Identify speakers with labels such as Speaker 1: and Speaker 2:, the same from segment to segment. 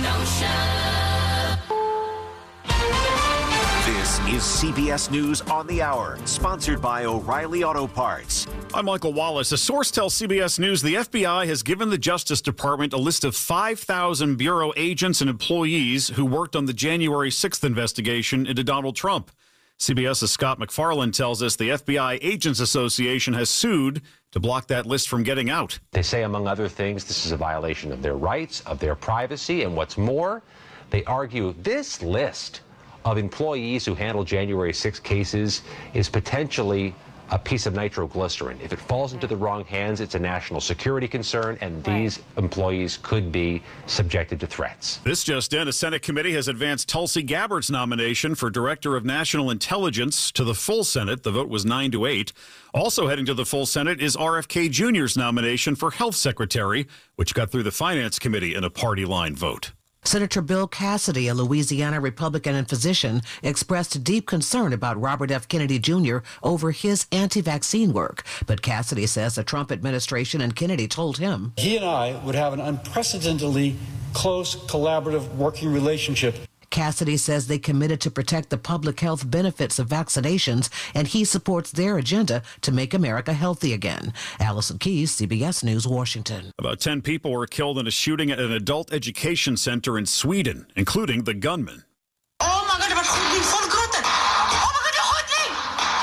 Speaker 1: Kenosha.
Speaker 2: This is CBS News on the Hour, sponsored by O'Reilly Auto Parts.
Speaker 3: I'm Michael Wallace. A source tells CBS News the FBI has given the Justice Department a list of 5,000 Bureau agents and employees who worked on the January 6th investigation into Donald Trump. CBS's Scott McFarland tells us the FBI Agents Association has sued to block that list from getting out.
Speaker 4: They say, among other things, this is a violation of their rights, of their privacy, and what's more, they argue this list of employees who handle January 6 cases is potentially a piece of nitroglycerin. If it falls into the wrong hands, it's a national security concern, and these employees could be subjected to threats.
Speaker 3: This just in, a Senate committee has advanced Tulsi Gabbard's nomination for Director of National Intelligence to the full Senate. The vote was 9-8. Also heading to the full Senate is RFK Jr.'s nomination for Health Secretary, which got through the Finance Committee in a party line vote.
Speaker 5: Senator Bill Cassidy, a Louisiana Republican and physician, expressed deep concern about Robert F. Kennedy Jr. over his anti-vaccine work. But Cassidy says the Trump administration and Kennedy told him
Speaker 6: he and I would have an unprecedentedly close, collaborative working relationship.
Speaker 5: Cassidy says they committed to protect the public health benefits of vaccinations, and he supports their agenda to make America healthy again. Allison Keyes, CBS News, Washington.
Speaker 3: About 10 people were killed in a shooting at an adult education center in Sweden, including the gunman.
Speaker 7: Oh my God, det var skjutning från grunden! Oh my God, det är skjutning!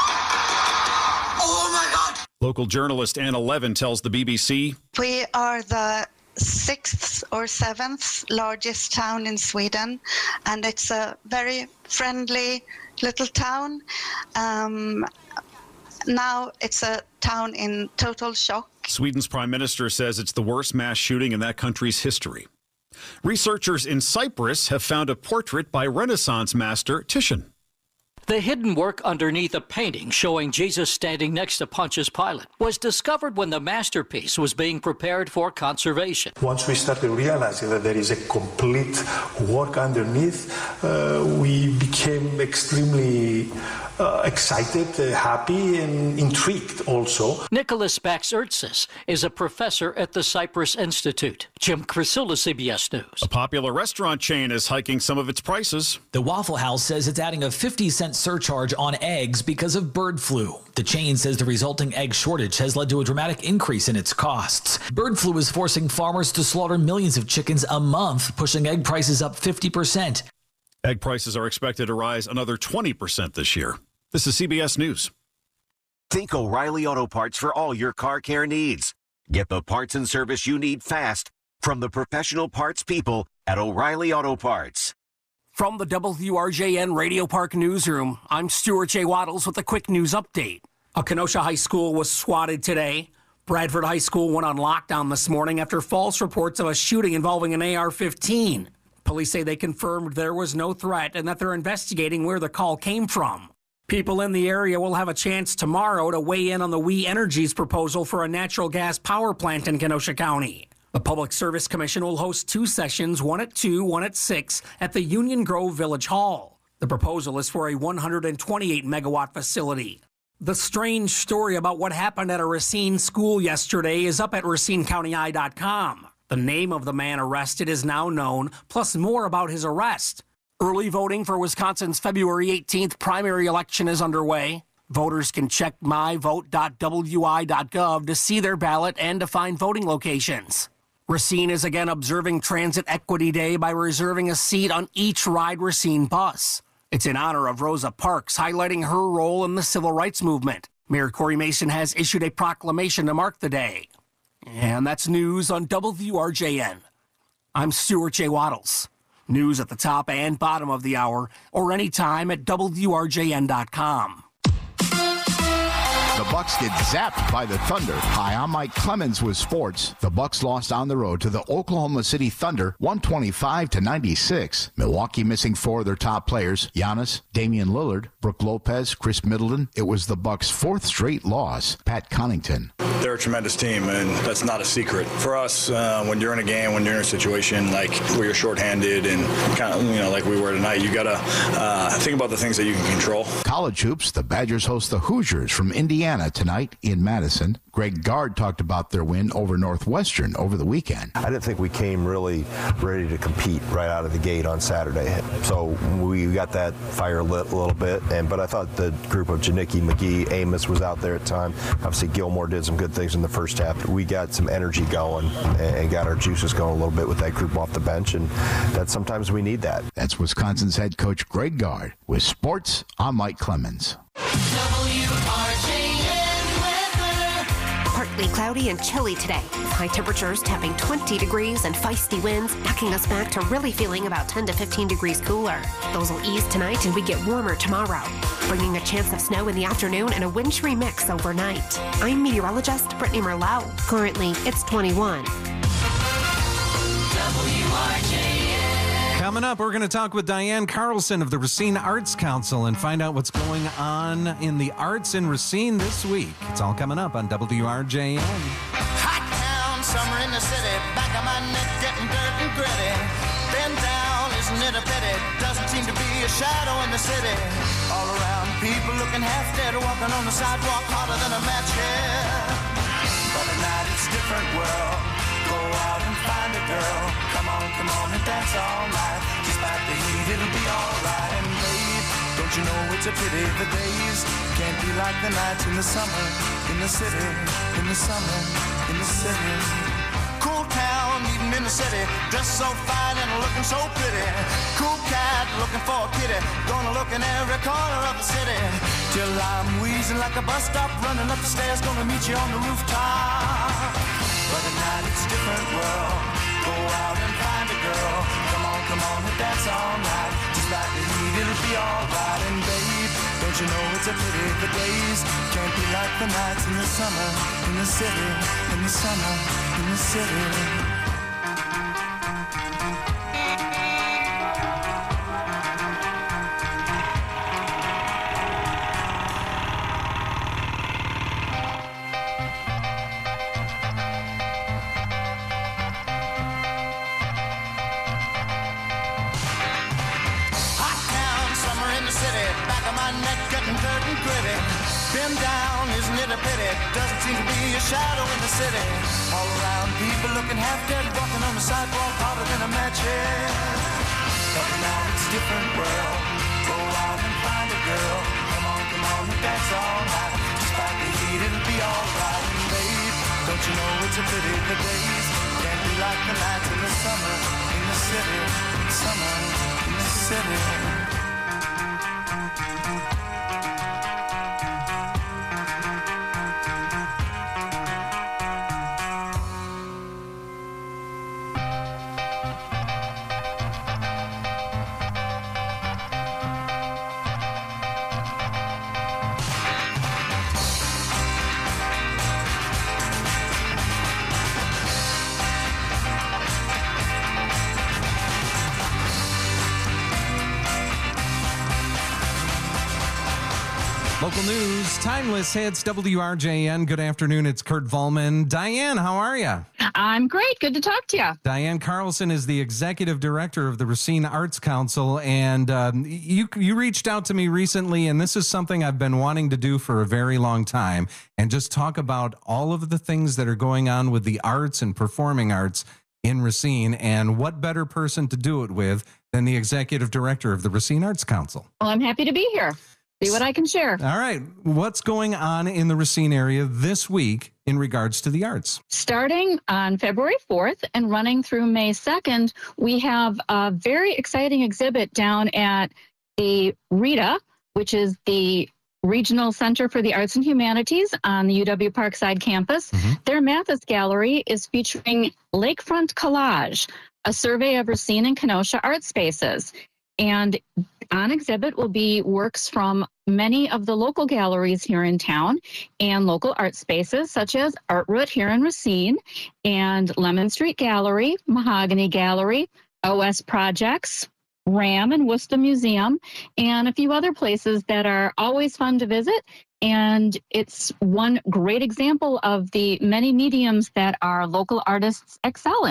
Speaker 7: Oh my God!
Speaker 3: Local journalist Anna Levin tells the BBC,
Speaker 8: "We are the 6th or 7th largest town in Sweden, and it's a very friendly little town. Now it's a town in total shock."
Speaker 3: Sweden's prime minister says it's the worst mass shooting in that country's history. Researchers in Cyprus have found a portrait by Renaissance master Titian.
Speaker 9: The hidden work underneath a painting showing Jesus standing next to Pontius Pilate was discovered when the masterpiece was being prepared for conservation.
Speaker 10: Once we started realizing that there is a complete work underneath, we became extremely excited, happy, and intrigued also.
Speaker 9: Nicholas Baxertsis is a professor at the Cyprus Institute. Jim Crisilla, CBS News.
Speaker 3: A popular restaurant chain is hiking some of its prices.
Speaker 11: The Waffle House says it's adding a 50-cent surcharge on eggs because of bird flu. The chain says the resulting egg shortage has led to a dramatic increase in its costs. Bird flu is forcing farmers to slaughter millions of chickens a month, pushing egg prices up 50%.
Speaker 3: Egg prices are expected to rise another 20% this year. This is CBS News.
Speaker 2: Think O'Reilly Auto Parts for all your car care needs. Get the parts and service you need fast from the professional parts people at O'Reilly Auto Parts.
Speaker 12: From the WRJN Radio Park Newsroom, I'm Stuart J. Waddles with a quick news update. A Kenosha high school was swatted today. Bradford High School went on lockdown this morning after false reports of a shooting involving an AR-15. Police say they confirmed there was no threat and that they're investigating where the call came from. People in the area will have a chance tomorrow to weigh in on the We Energy's proposal for a natural gas power plant in Kenosha County. The Public Service Commission will host 2 sessions, one at 2, one at 6, at the Union Grove Village Hall. The proposal is for a 128-megawatt facility. The strange story about what happened at a Racine school yesterday is up at RacineCountyEye.com. The name of the man arrested is now known, plus more about his arrest. Early voting for Wisconsin's February 18th primary election is underway. Voters can check myvote.wi.gov to see their ballot and to find voting locations. Racine is again observing Transit Equity Day by reserving a seat on each Ride Racine bus. It's in honor of Rosa Parks, highlighting her role in the civil rights movement. Mayor Corey Mason has issued a proclamation to mark the day. And that's news on WRJN. I'm Stuart J. Waddles. News at the top and bottom of the hour, or anytime at WRJN.com.
Speaker 13: The Bucks get zapped by the Thunder. Hi, I'm Mike Clemens with sports. The Bucks lost on the road to the Oklahoma City Thunder 125-96. Milwaukee missing 4 of their top players, Giannis, Damian Lillard, Brook Lopez, Chris Middleton. It was the Bucks' 4th straight loss. Pat Connaughton.
Speaker 14: They're a tremendous team, and that's not a secret. For us, when you're in a game, when you're in a situation like where you're shorthanded and kind of, like we were tonight, you got to think about the things that you can control.
Speaker 13: College hoops, the Badgers host the Hoosiers from Indiana Indiana tonight in Madison. Greg Gard talked about their win over Northwestern over the weekend.
Speaker 1: I didn't think we came really ready to compete right out of the gate on Saturday. So we got that fire lit a little bit. But I thought the group of Janicki, McGee, Amos was out there at the time. Obviously, Gilmore did some good things in the first half. We got some energy going and got our juices going a little bit with that group off the bench. And that sometimes we need that.
Speaker 13: That's Wisconsin's head coach Greg Gard. With sports, I'm Mike Clemens.
Speaker 15: Partly cloudy and chilly today. High temperatures tapping 20 degrees and feisty winds, knocking us back to really feeling about 10 to 15 degrees cooler. Those will ease tonight and we get warmer tomorrow, bringing a chance of snow in the afternoon and a wintry mix overnight. I'm meteorologist Brittany Merlot. Currently, it's 21.
Speaker 16: Coming up, we're going to talk with Diane Carlson of the Racine Arts Council and find out what's going on in the arts in Racine this week. It's all coming up on WRJN.
Speaker 17: Hot town, summer in the city, back of my neck getting dirt and gritty. Been down, isn't it a pity? Doesn't seem to be a shadow in the city. All around, people looking half dead, walking on the sidewalk harder than a match here. But at night it's a different world. Go out and find a girl. Come on and dance all night. Despite the heat, it'll be alright. And babe, don't you know it's a pity the days can't be like the nights in the summer, in the city, in the summer, in the city. Cool town, even in the city, dressed so fine and looking so pretty. Cool cat, looking for a kitty, gonna look in every corner of the city. Till I'm wheezing like a bus stop, running up the stairs, gonna meet you on the rooftop. But at night it's a different world. Go out and find a girl. Come on and dance all night. Just like the heat, it'll be alright. And babe, don't you know it's a pity the days can't be like the nights in the summer, in the city, in the summer, in the city. Been down, isn't it a pity? Doesn't seem to be a shadow in the city. All around, people looking half dead, walking on the sidewalk harder than a match here. But now it's a different world. Go out and find a girl. Come on and dance all night. Despite the heat, it'll be alright. And babe, don't you know it's a pity the days can't be like the nights in the summer, in the city, summer, in the city.
Speaker 16: Local news, timeless hits, WRJN. Good afternoon. It's Kurt Volman. Diane, how are you?
Speaker 18: I'm great. Good to talk to you.
Speaker 16: Diane Carlson is the executive director of the Racine Arts Council, and you reached out to me recently, and this is something I've been wanting to do for a very long time, and just talk about all of the things that are going on with the arts and performing arts in Racine, and what better person to do it with than the executive director of the Racine Arts Council.
Speaker 18: Well, I'm happy to be here. See what I can share.
Speaker 16: All right. What's going on in the Racine area this week in regards to the arts?
Speaker 18: Starting on February 4th and running through May 2nd, we have a very exciting exhibit down at the RITA, which is the Regional Center for the Arts and Humanities on the UW Parkside campus. Their Mathis Gallery is featuring Lakefront Collage, a survey of Racine and Kenosha art spaces. And on exhibit will be works from many of the local galleries here in town and local art spaces such as Art Root here in Racine and Lemon Street Gallery, Mahogany Gallery, OS Projects, RAM and Worcester Museum, and a few other places that are always fun to visit. And it's one great example of the many mediums that our local artists excel in.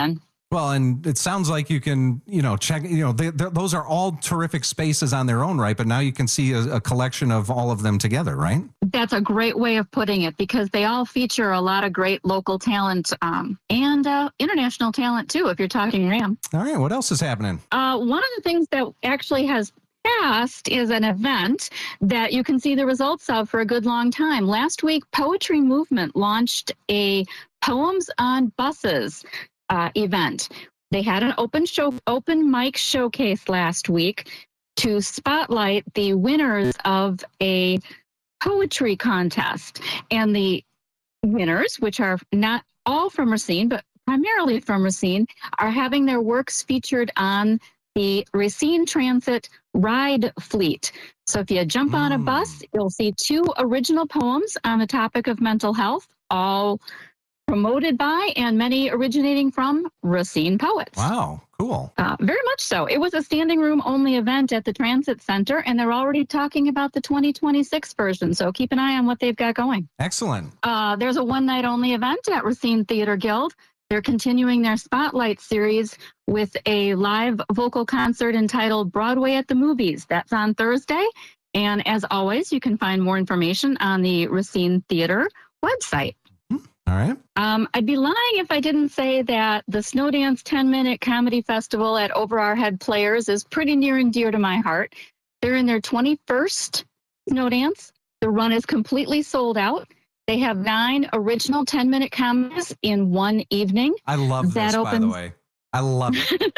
Speaker 16: Well, and it sounds like you can, check, those are all terrific spaces on their own, right? But now you can see a collection of all of them together, right?
Speaker 18: That's a great way of putting it, because they all feature a lot of great local talent and international talent, too, if you're talking Ram.
Speaker 16: All right. What else is happening?
Speaker 18: One of the things that actually has passed is an event that you can see the results of for a good long time. Last week, Poetry Movement launched a Poems on Buses event. They had an open mic showcase last week to spotlight the winners of a poetry contest. And the winners, which are not all from Racine, but primarily from Racine, are having their works featured on the Racine Transit Ride Fleet. So if you jump on a bus, you'll see 2 original poems on the topic of mental health, all promoted by and many originating from Racine poets.
Speaker 16: Wow, cool.
Speaker 18: Very much so. It was a standing room only event at the Transit Center, and they're already talking about the 2026 version. So keep an eye on what they've got going.
Speaker 16: Excellent.
Speaker 18: There's a one-night only event at Racine Theater Guild. They're continuing their Spotlight series with a live vocal concert entitled Broadway at the Movies. That's on Thursday. And as always, you can find more information on the Racine Theater website.
Speaker 16: All right.
Speaker 18: I'd be lying if I didn't say that the Snowdance 10-minute comedy festival at Over Our Head Players is pretty near and dear to my heart. They're in their 21st Snowdance. The run is completely sold out. They have 9 original 10-minute comedies in one evening.
Speaker 16: I love this, by the way. I love it.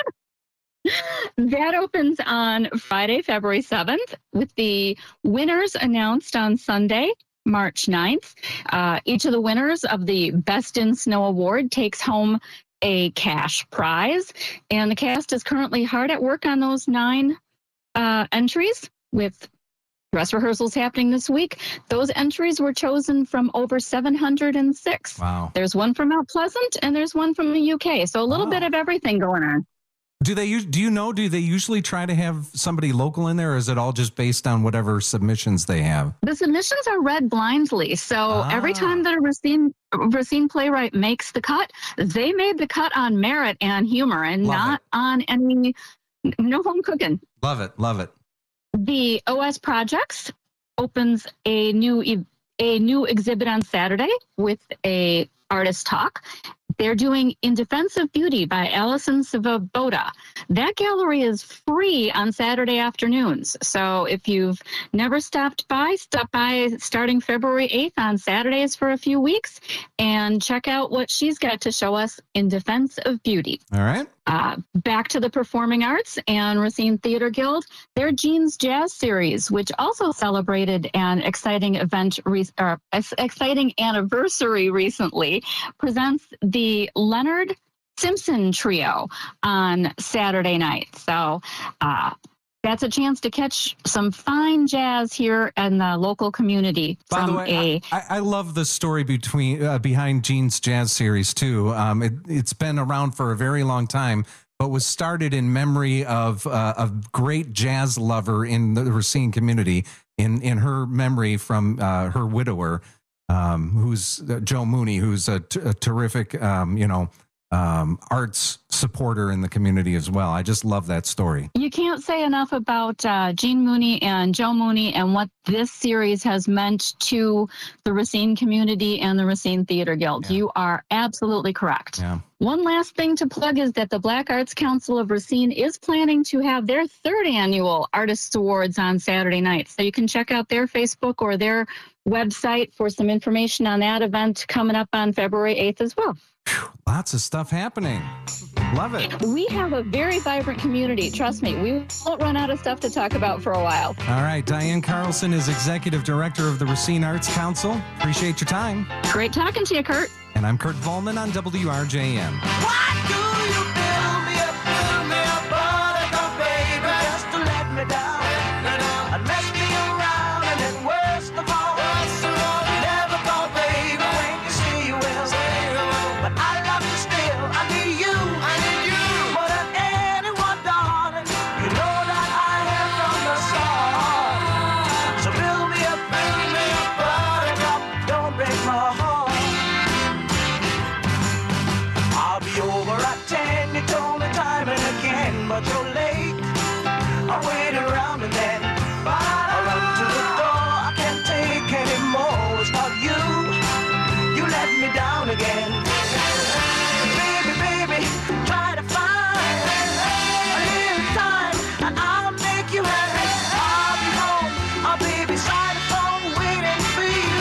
Speaker 18: That opens on Friday, February 7th, with the winners announced on Sunday, March 9th. Each of the winners of the Best in Snow Award takes home a cash prize. And the cast is currently hard at work on those 9 entries, with dress rehearsals happening this week. Those entries were chosen from over 706.
Speaker 16: Wow.
Speaker 18: There's one from Mount Pleasant and there's one from the UK. So a little bit of everything going on.
Speaker 16: Do they usually try to have somebody local in there, or is it all just based on whatever submissions they have?
Speaker 18: The submissions are read blindly. So every time that a Racine playwright makes the cut, they made the cut on merit and humor and on no home cooking.
Speaker 16: Love it. Love it.
Speaker 18: The OS Projects opens a new exhibit on Saturday with a artist talk. They're doing In Defense of Beauty by Alison Svoboda. That gallery is free on Saturday afternoons. So if you've never stopped by, stop by starting February 8th on Saturdays for a few weeks and check out what she's got to show us in Defense of Beauty.
Speaker 16: All right.
Speaker 18: Back to the performing arts and Racine Theater Guild. Their Jeans Jazz Series, which also celebrated an exciting exciting anniversary recently, presents the Leonard Simpson Trio on Saturday night. So that's a chance to catch some fine jazz here in the local community.
Speaker 16: By the way, I love the story behind Jean's Jazz Series, too. It's been around for a very long time, but was started in memory of a great jazz lover in the Racine community, in her memory from her widower, who's Joe Mooney, who's a terrific, arts supporter in the community as well. I just love that story.
Speaker 18: You can't say enough about Jean Mooney and Joe Mooney and what this series has meant to the Racine community and the Racine Theater Guild. Yeah. You are absolutely correct.
Speaker 16: Yeah.
Speaker 18: One last thing to plug is that the Black Arts Council of Racine is planning to have their 3rd annual Artists Awards on Saturday night. So you can check out their Facebook or their website for some information on that event coming up on February 8th as well.
Speaker 16: Lots of stuff happening. Love it.
Speaker 18: We have a very vibrant community. Trust me, we won't run out of stuff to talk about for a while.
Speaker 16: All right. Diane Carlson is Executive Director of the Racine Arts Council. Appreciate your time.
Speaker 18: Great talking to you, Kurt.
Speaker 16: And I'm Kurt Volman on WRJN.
Speaker 17: Why do you build me up, buttercup, baby, just to let me down? And mess me around, and then worst of all, you never thought, baby, when you say you will. But I love you still, I need you. More than anyone, darling, you know that I am from the start. So build me up, buttercup, don't break my heart. I'll be over at but you're late. I wait around and then I run to the door. I can't take anymore without you. You let me down again. Baby, baby, try to find a little time and I'll make you happy. I'll be home, I'll be beside the phone waiting for you.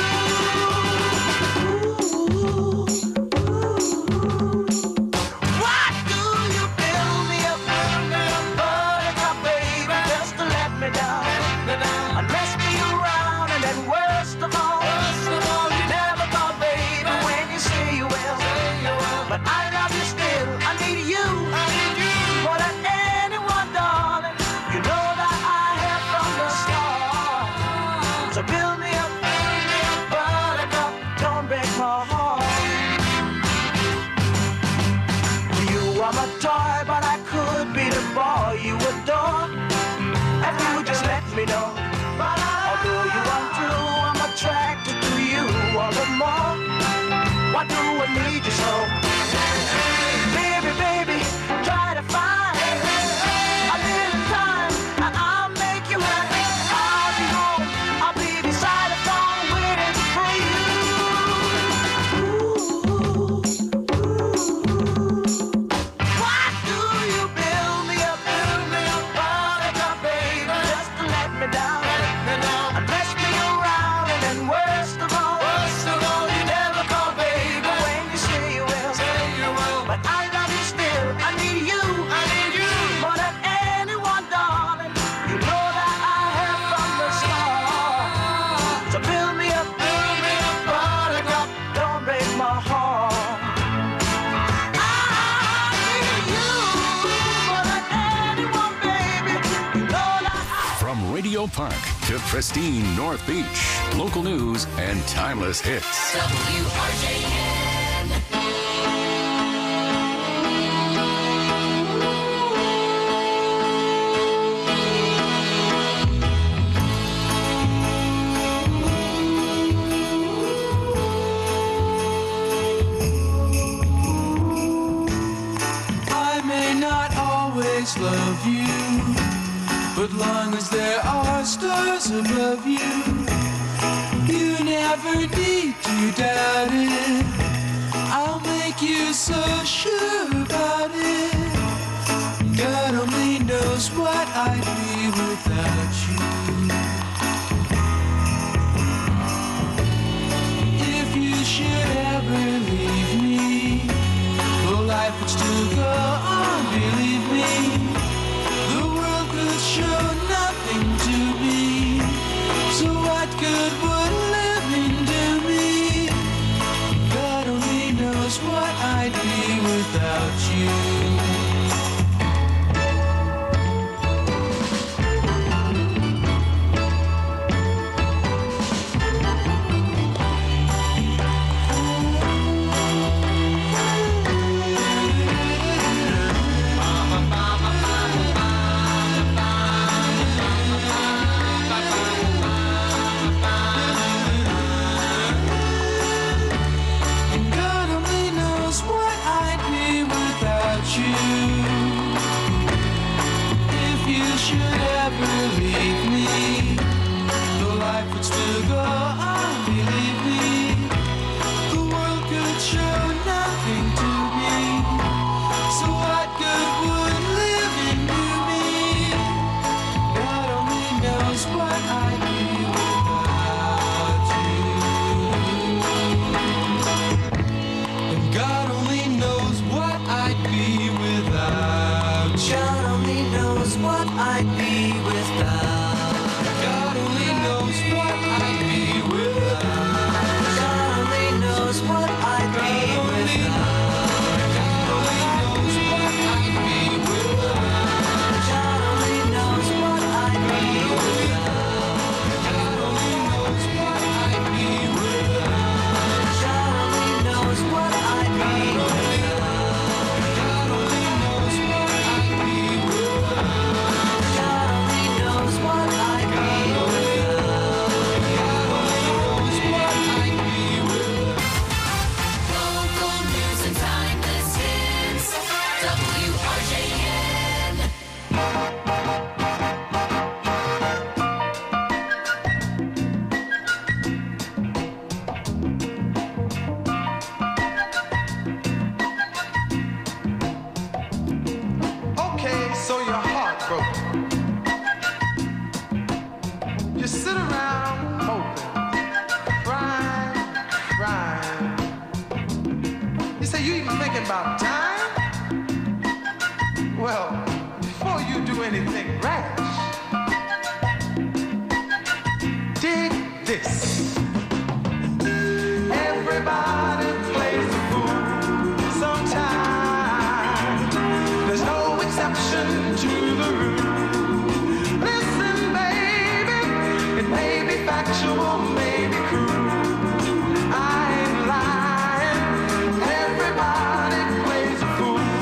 Speaker 17: What do you build me up, buttercup, baby, just to let me down? And mess me around, and then worst of all, you never call, baby, when you say you will. But I love you still, I need you more than anyone, darling. You know that I have from the start. So build me up, buttercup, don't break my heart. You are my toy, but I could be the boy you adore. If you just let me know. Although you are true, I'm attracted to you all the more. Why do I need you so? Baby, baby, try to find a little time and I'll make you happy. I'll be home, I'll be beside the phone waiting for you. Why do you build me up, buttercup, baby, just to let me down? And mess me around, and then worst of all, you never call, baby, when you say you will. But I love you still, I need you more than anyone, darling. You know that I have from the start. So build me up, buttercup, don't break my heart. I need you more than anyone, baby. You know that
Speaker 19: From Radio Park to pristine North Beach, local news and timeless hits.
Speaker 17: WRJN.
Speaker 20: I may not always love you, but long as there are stars above you, you never need to doubt it. I'll make you so sure about it. God only knows what I'd be without you. If you should ever leave me, well, life would still go on, believe me. The world could show nothing to me, so what good would living do me? God only knows what I'd be without you. so you're heartbroken. You sit around hoping, crying. You say you even thinking about dying? Well, before you do anything rash, dig this. Everybody plays the fool sometimes. There's no exception to the rule. Listen, baby, it may be factual, may be cruel. I ain't lying. Everybody plays the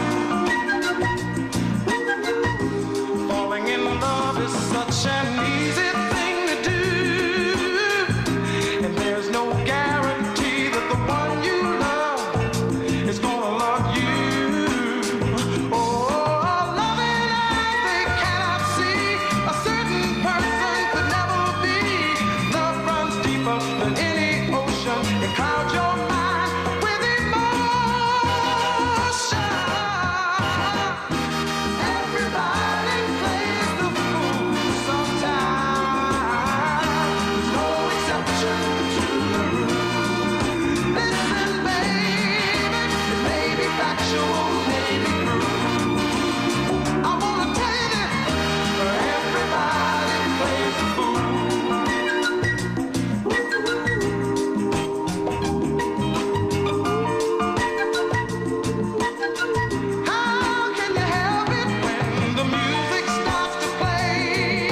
Speaker 20: fool. Falling in love is such an easy thing to do, and there's no guarantee that the one you love is gonna love you. Oh, loving eyes they cannot see. A certain person could never be. Love runs deeper than any ocean. It clouds your mind with emotion. Everybody plays the fool sometimes. There's no exception to the rule. Listen, baby, it may be factual, may be cruel. I wanna tell you this, everybody plays the fool. How can you help it when the music starts to play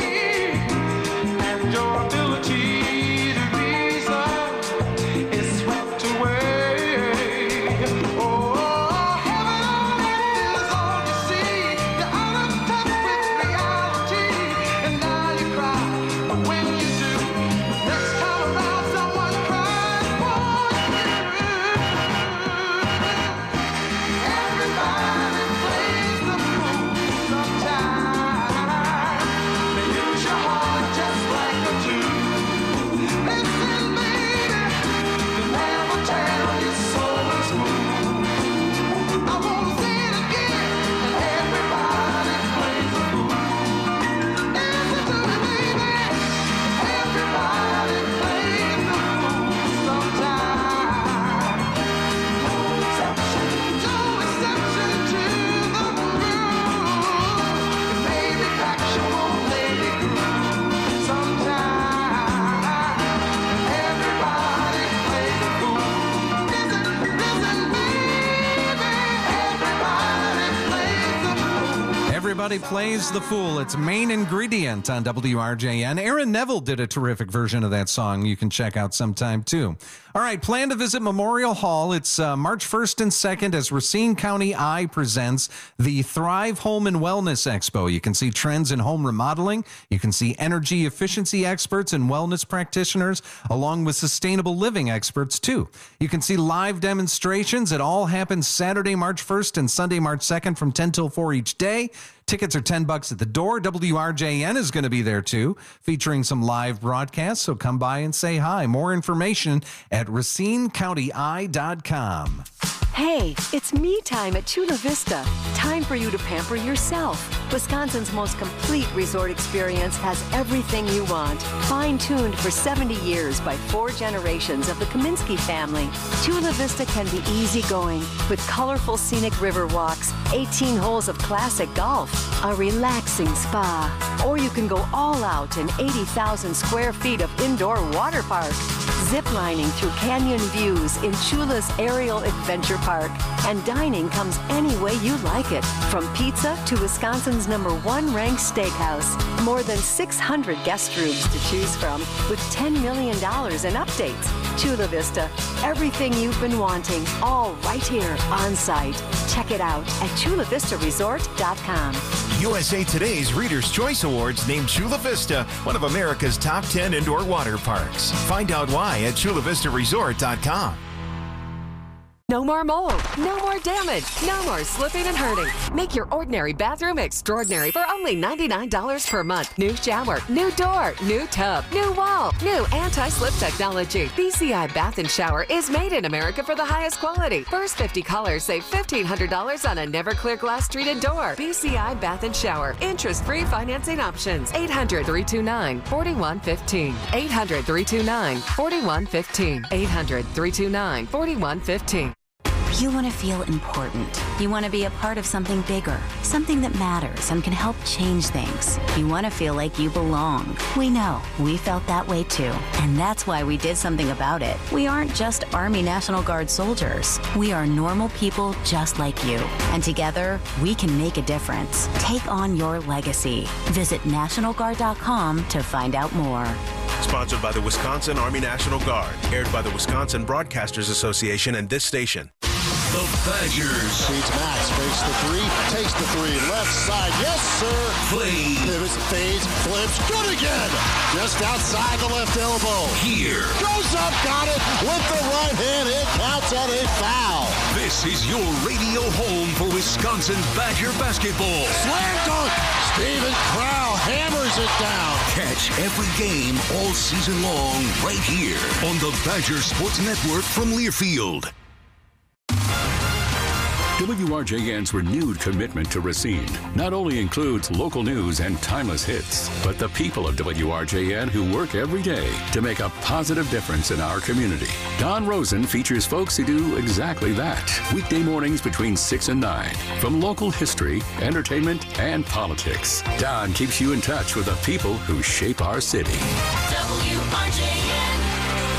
Speaker 20: and your ability to reason is swept away? Oh, heaven on earth is all you see. You're out of touch with reality, and now you cry. But when you do, next time around, someone cries for you. Everybody plays the fool sometimes. They use your heart just like a tool. Listen, baby, the man will tell you soul is smooth. I won't say it again, and everybody plays the fool. Listen to me, baby, everybody plays the fool sometimes. No exception to the rule. It may be factual, may be cruel. Sometimes everybody plays the fool. Listen, baby, everybody plays the fool.
Speaker 16: Everybody plays the fool. It's Main Ingredient on WRJN. Aaron Neville did a terrific version of that song you can check out sometime too. All right, plan to visit Memorial Hall. It's March 1st and 2nd as Racine County Eye presents the Thrive Home and Wellness Expo. You can see trends in home remodeling. You can see energy efficiency experts and wellness practitioners, along with sustainable living experts too. You can see live demonstrations. It all happens Saturday, March 1st and Sunday, March 2nd from 10 till 4 each day. Tickets are $10 at the door. WRJN is going to be there too, featuring some live broadcasts. So come by and say hi. More information at RacineCountyEye.com.
Speaker 21: Hey, it's me time at Chula Vista. Time for you to pamper yourself. Wisconsin's most complete resort experience has everything you want. Fine-tuned for 70 years by 4 generations of the Kaminsky family. Chula Vista can be easygoing with colorful scenic river walks, 18 holes of classic golf, a relaxing spa. Or you can go all out in 80,000 square feet of indoor water park. Ziplining through canyon views in Chula's Aerial Adventure Park. And dining comes any way you like it. From pizza to Wisconsin's #1 ranked steakhouse. More than 600 guest rooms to choose from with $10 million in updates. Chula Vista, everything you've been wanting, all right here on site. Check it out at chulavistaresort.com.
Speaker 22: USA Today's Reader's Choice Awards named Chula Vista one of America's top 10 indoor water parks. Find out why at chulavistaresort.com.
Speaker 4: No more mold, no more damage, no more slipping and hurting. Make your ordinary bathroom extraordinary for only $99 per month. New shower, new door, new tub, new wall, new anti-slip technology. BCI Bath and Shower is made in America for the highest quality. First 50 callers save $1,500 on a never clear glass treated door. BCI Bath and Shower. Interest-free financing options. 800-329-4115. 800-329-4115. 800-329-4115.
Speaker 6: You want to feel important. You want to be a part of something bigger, something that matters and can help change things. You want to feel like you belong. We know. We felt that way too. And that's why we did something about it. We aren't just Army National Guard soldiers. We are normal people just like you. And together, we can make a difference. Take on your legacy. Visit NationalGuard.com to find out more.
Speaker 23: Sponsored by the Wisconsin Army National Guard. Aired by the Wisconsin Broadcasters Association and this station.
Speaker 24: The Badgers.
Speaker 25: Feeds Max, fakes the three, takes the three, left side, yes sir.
Speaker 24: Play.
Speaker 25: Pivots, fades, flips, good again. Just outside the left elbow.
Speaker 24: Here.
Speaker 25: Goes up, got it with the right hand. It counts on a foul.
Speaker 24: This is your radio home for Wisconsin Badger basketball.
Speaker 25: Slam dunk. Steven Crowl hammers it down.
Speaker 24: Catch every game all season long right here on the Badger Sports Network from Learfield.
Speaker 19: WRJN's renewed commitment to Racine not only includes local news and timeless hits, but the people of WRJN who work every day to make a positive difference in our community. Don Rosen features folks who do exactly that. Weekday mornings between 6 and 9. From local history, entertainment, and politics, Don keeps you in touch with the people who shape our city.
Speaker 17: WRJN.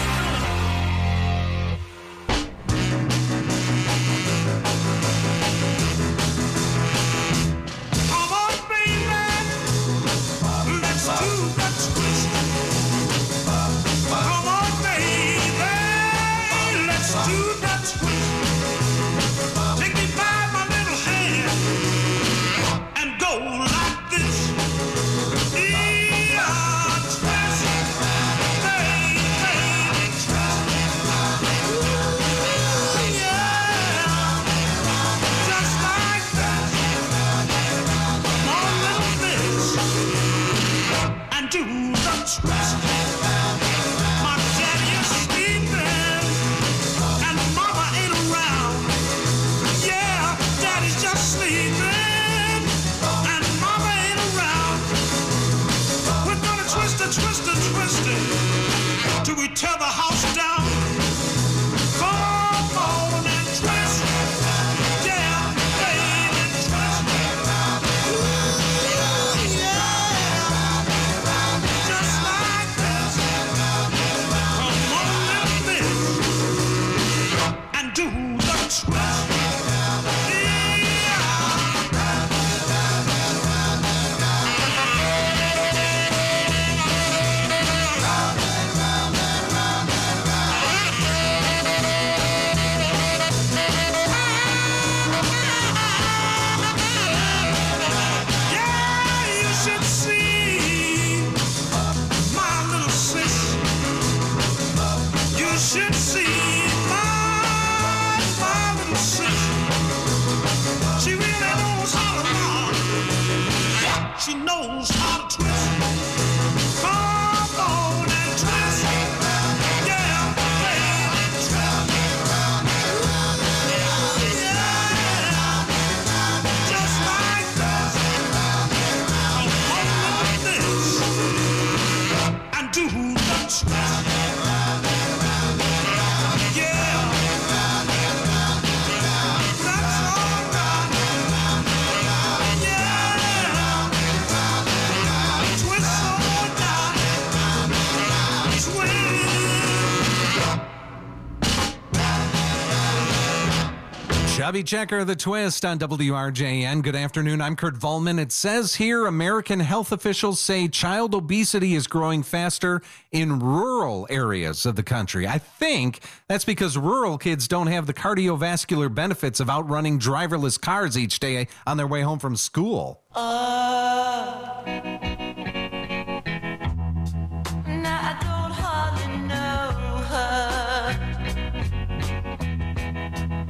Speaker 16: Chubby Checker, The Twist on WRJN. Good afternoon. I'm Kurt Volman. It says here, American health officials say child obesity is growing faster in rural areas of the country. I think that's because rural kids don't have the cardiovascular benefits of outrunning driverless cars each day on their way home from school.
Speaker 17: I don't hardly know her.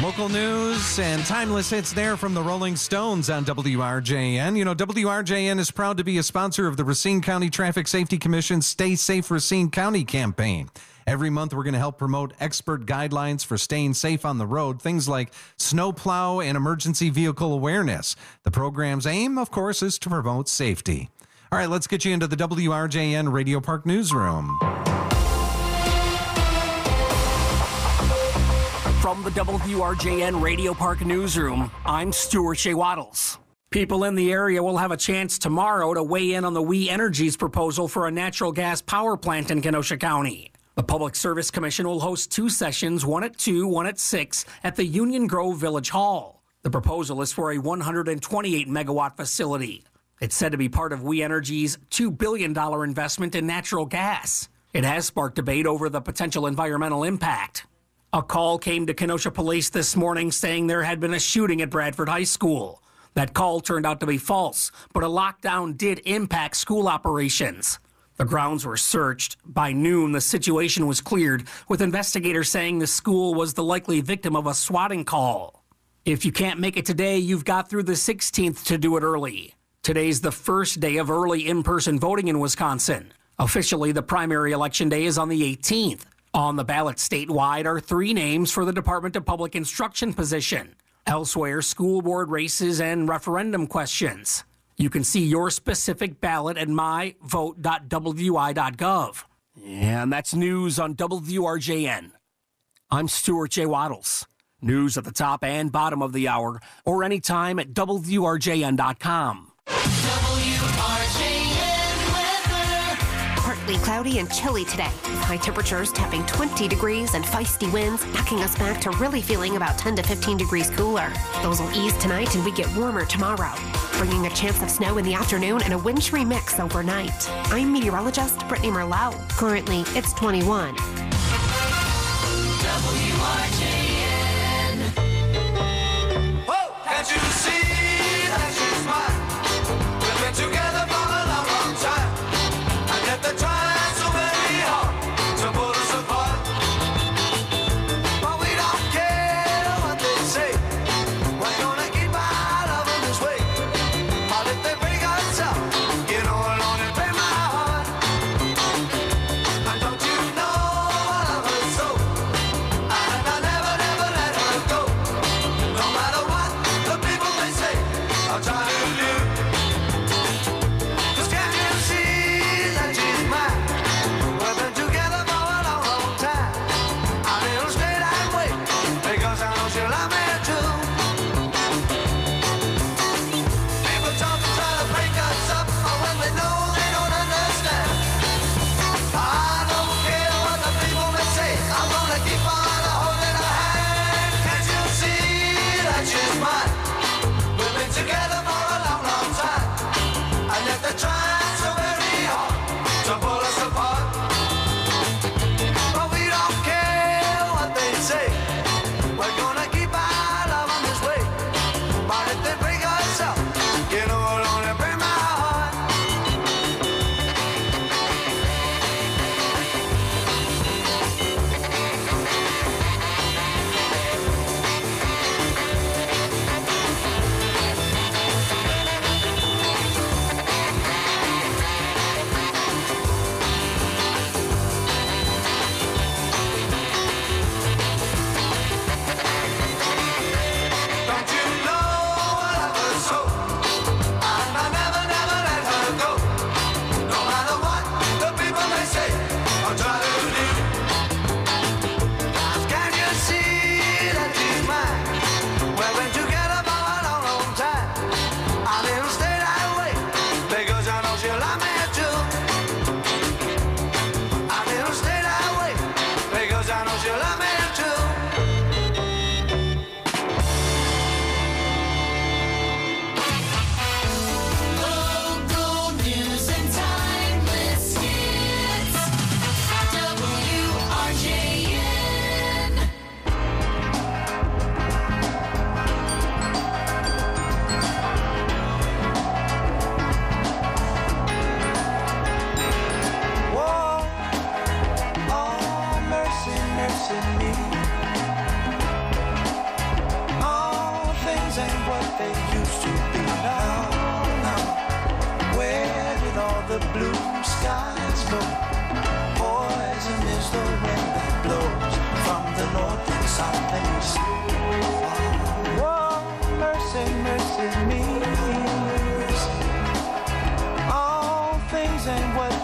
Speaker 16: Local news and timeless hits there from the Rolling Stones on WRJN. You know, WRJN is proud to be a sponsor of the Racine County Traffic Safety Commission's Stay Safe Racine County campaign. Every month, we're going to help promote expert guidelines for staying safe on the road, things like snowplow and emergency vehicle awareness. The program's aim, of course, is to promote safety. All right, let's get you into the WRJN Radio Park newsroom.
Speaker 12: From the WRJN Radio Park newsroom, I'm Stuart Shea Waddles. People in the area will have a chance tomorrow to weigh in on the We Energies proposal for a natural gas power plant in Kenosha County. The Public Service Commission will host 2 sessions, one at 2, one at 6, at the Union Grove Village Hall. The proposal is for a 128-megawatt facility. It's said to be part of We Energies' $2 billion investment in natural gas. It has sparked debate over the potential environmental impact. A call came to Kenosha Police this morning saying there had been a shooting at Bradford High School. That call turned out to be false, but a lockdown did impact school operations. The grounds were searched. By noon, the situation was cleared, with investigators saying the school was the likely victim of a swatting call. If you can't make it today, you've got through the 16th to do it early. Today's the first day of early in-person voting in Wisconsin. Officially, the primary election day is on the 18th. On the ballot statewide are 3 names for the Department of Public Instruction position. Elsewhere, school board races and referendum questions. You can see your specific ballot at myvote.wi.gov. And that's news on WRJN. I'm Stuart J. Waddles. News at the top and bottom of the hour, or anytime at WRJN.com.
Speaker 15: Partly cloudy and chilly today. High temperatures tapping 20 degrees and feisty winds, knocking us back to really feeling about 10 to 15 degrees cooler. Those will ease tonight and we get warmer tomorrow, bringing a chance of snow in the afternoon and a wintry mix overnight. I'm meteorologist Brittany Merlot. Currently, it's 21.
Speaker 20: WRJN. Whoa, can't you see that she's mine? We've been together for a long, long time. And yet they're trying so very hard to pull us apart. But we don't care what they say. We're gonna keep our love in this way. But if they break us up, you know I'll only break my heart. And don't you know I love her so? And I never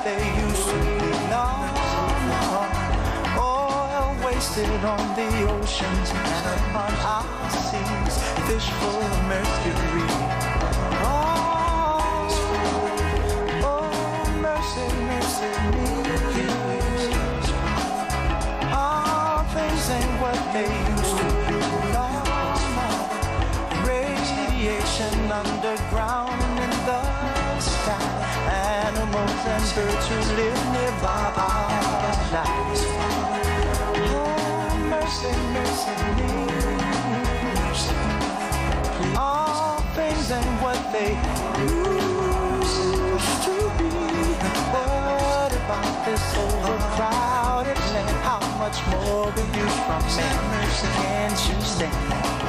Speaker 5: they used to be. No, no. Oil wasted on the oceans and upon our seas. Fish full of mercury. Oh, mercy, mercy me. Oh, things ain't what they used to be. No, no. Radiation underground and in the sky. Animals and birds who live nearby are nice. Oh, mercy, mercy me. All things ain't what they used to be. What about this overcrowded land? How much more will you from me? Can't you stand?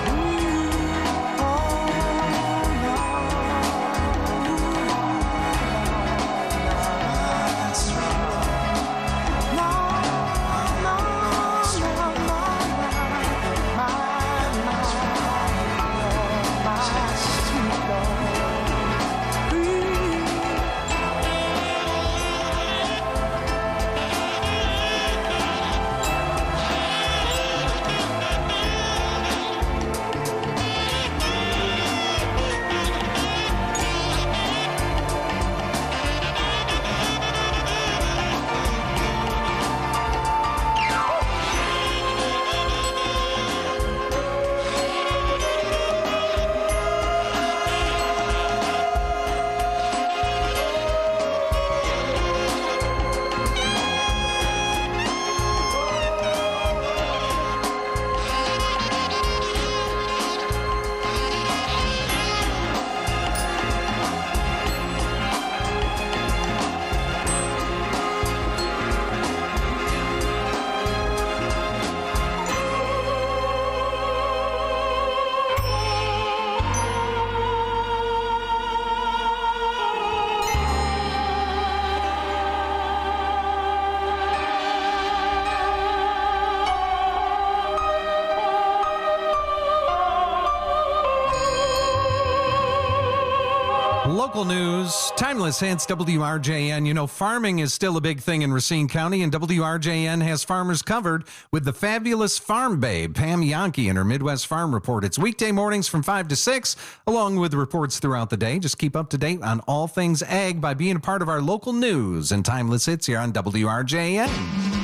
Speaker 16: Local news, Timeless Hits, WRJN. You know, farming is still a big thing in Racine County, and WRJN has farmers covered with the fabulous farm babe, Pam Yankee, and her Midwest Farm Report. It's weekday mornings from 5 to 6, along with reports throughout the day. Just keep up to date on all things ag by being a part of our local news and Timeless Hits here on WRJN.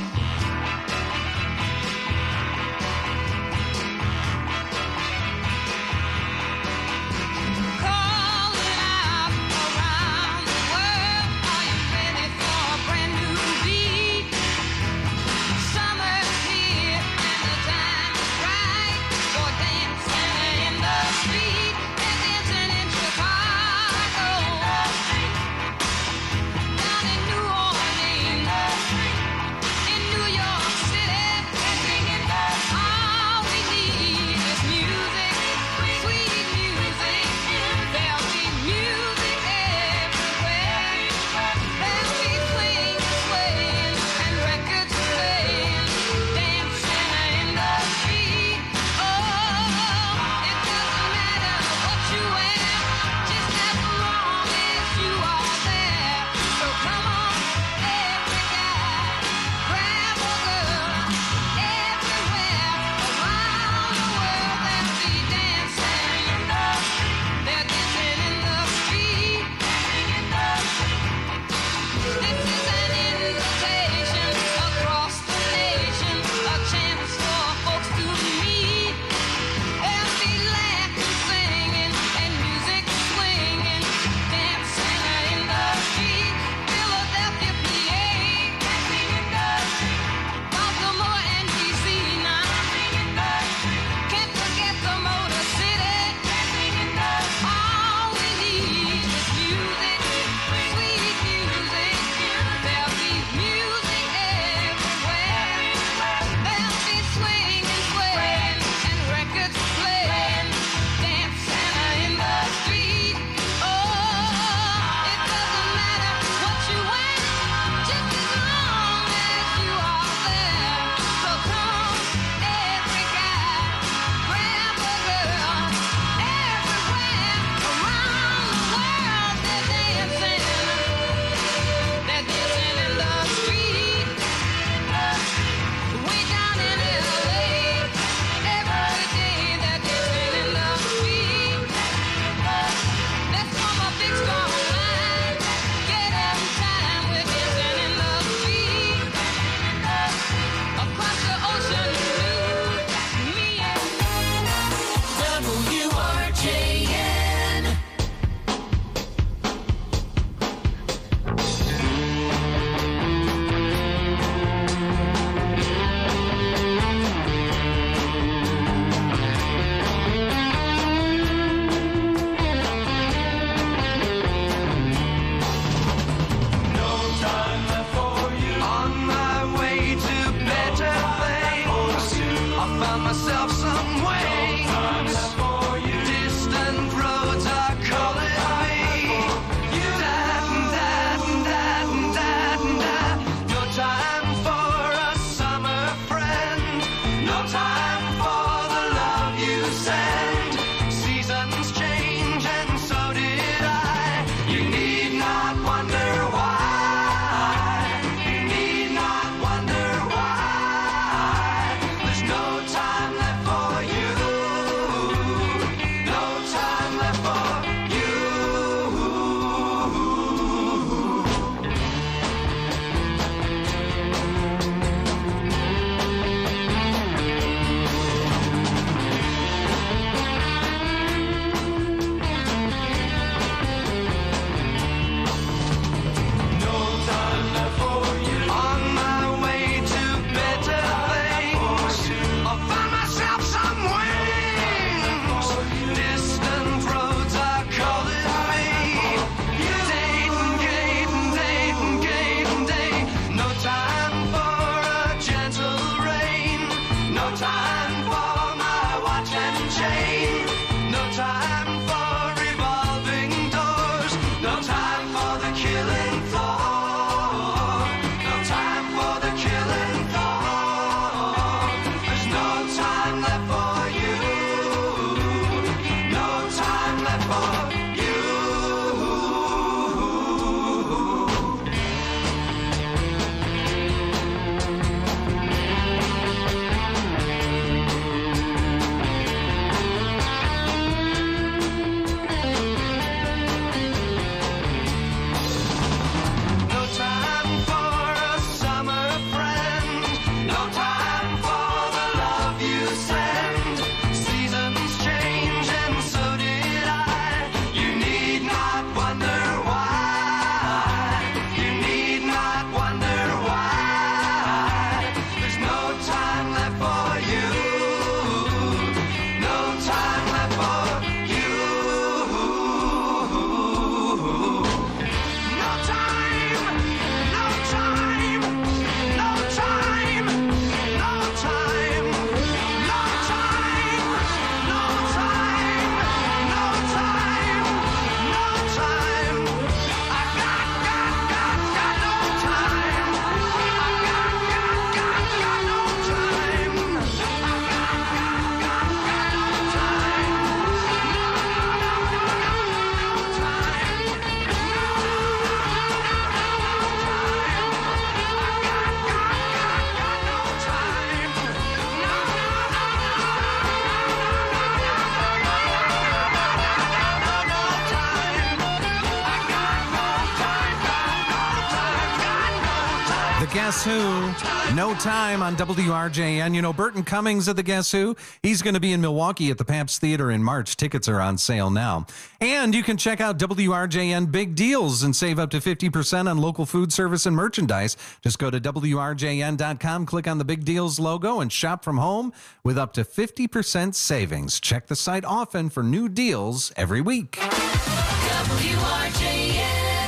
Speaker 7: In
Speaker 16: Guess Who. No Time on WRJN. You know, Burton Cummings of the Guess Who, he's going to be in Milwaukee at the Pabst Theater in March. Tickets are on sale now. And you can check out WRJN Big Deals and save up to 50% on local food service and merchandise. Just go to WRJN.com, click on the Big Deals logo, and shop from home with up to 50% savings. Check the site often for new deals every week.
Speaker 7: WRJN.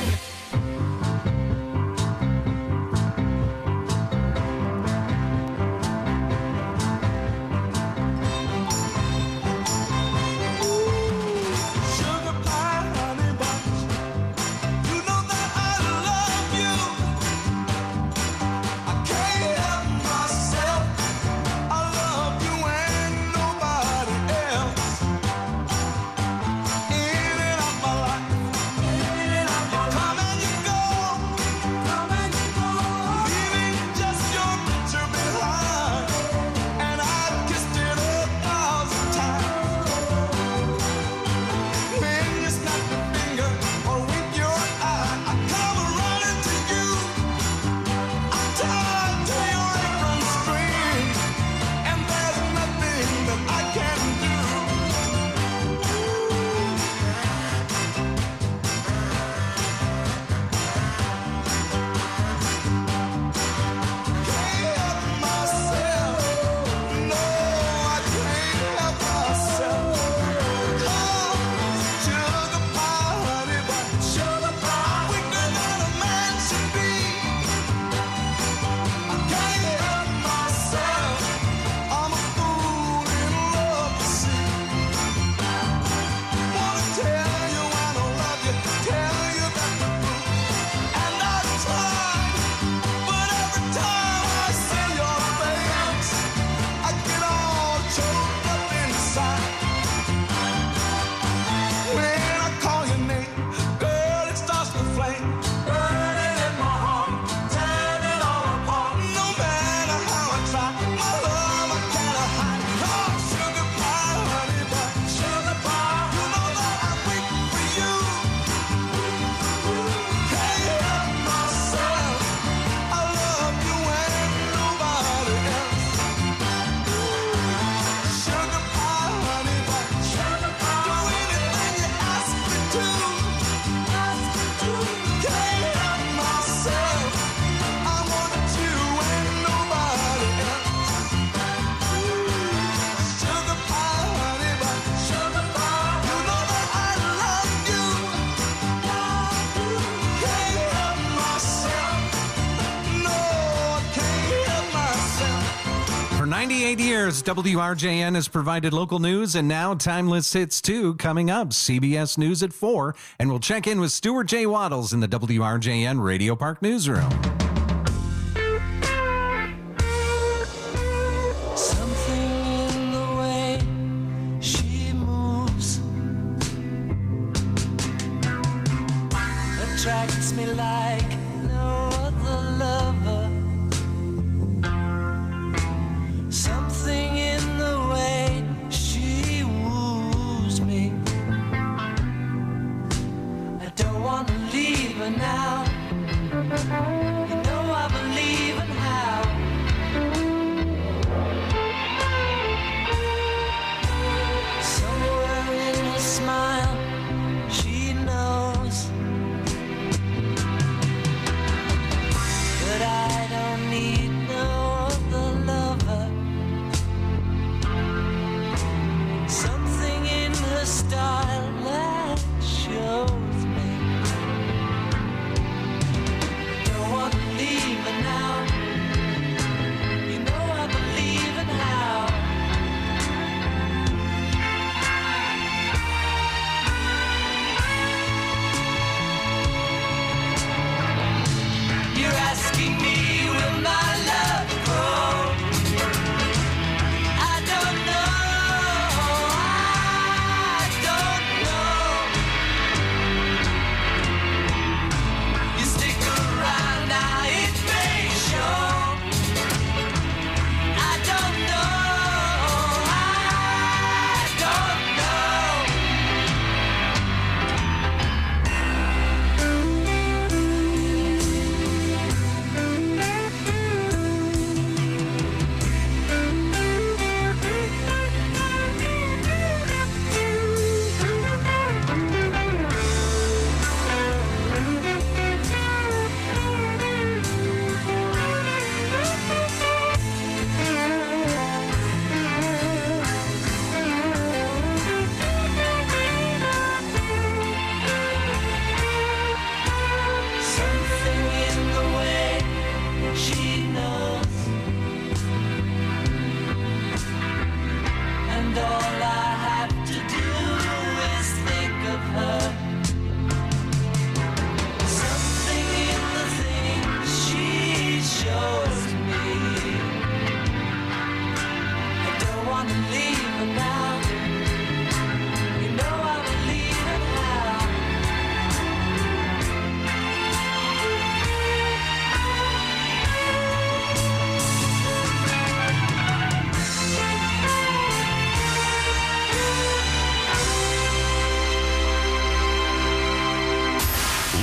Speaker 16: For 98 years, WRJN has provided local news, and now Timeless Hits 2 coming up. CBS News at 4, and we'll check in with Stuart J. Waddles in the WRJN Radio Park Newsroom.
Speaker 5: Attracts me like no other lover. Something in the way she woos me. I don't want to leave her now. You know I believe in how. Somewhere in her smile, she knows that I don't need no other lover. Something in her style that shows me I don't want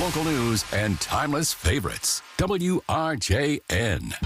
Speaker 19: local news, and timeless favorites. WRJN.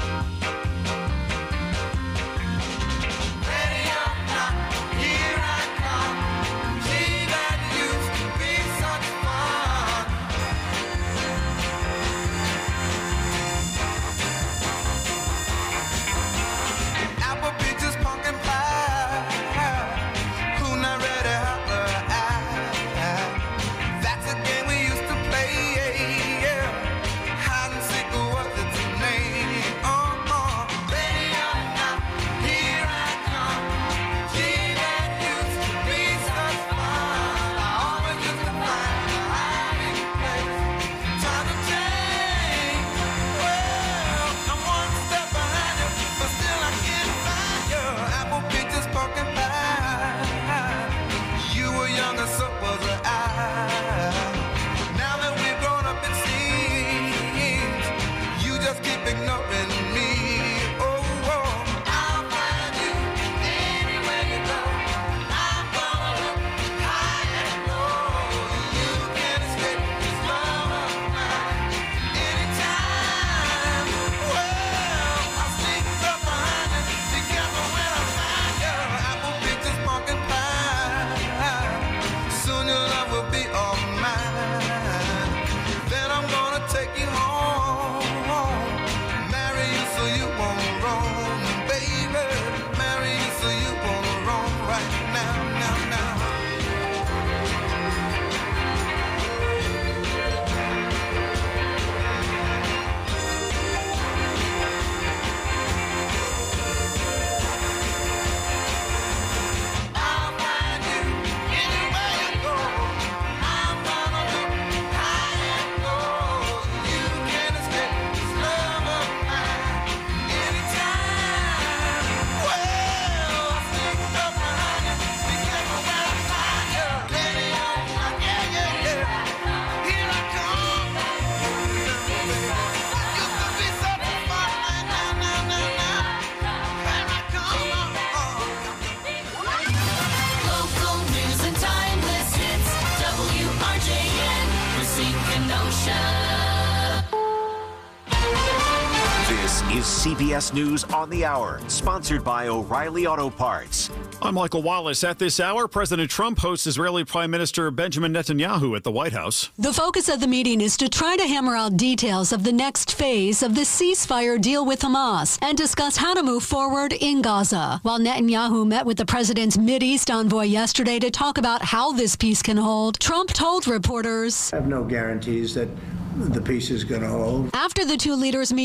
Speaker 2: Is CBS News on the Hour, sponsored by O'Reilly Auto Parts.
Speaker 3: I'm Michael Wallace. At this hour, President Trump hosts Israeli Prime Minister Benjamin Netanyahu at the White House.
Speaker 7: The focus of the meeting is to try to hammer out details of the next phase of the ceasefire deal with Hamas and discuss how to move forward in Gaza. While Netanyahu met with the president's Mideast envoy yesterday to talk about how this peace can hold, Trump told reporters,
Speaker 8: I have no guarantees that the peace is going to hold.
Speaker 7: After the two leaders meet